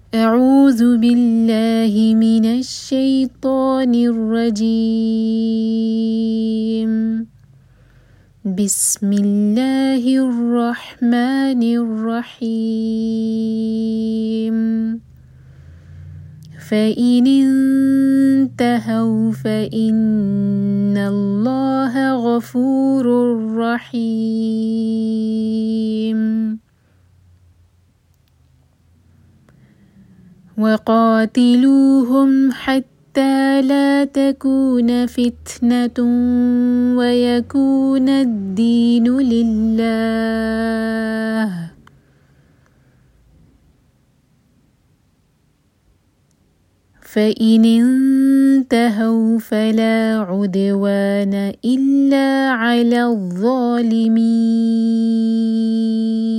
أعوذ بالله من الشيطان الرجيم. بسم الله الرحمن الرحيم. فإن انتهوا فإن الله غفور رحيم. وقاتلوهم حتى لا تكون فتنة ويكون الدين لله. فإن انتهوا فلا عدوان إلا على الظالمين.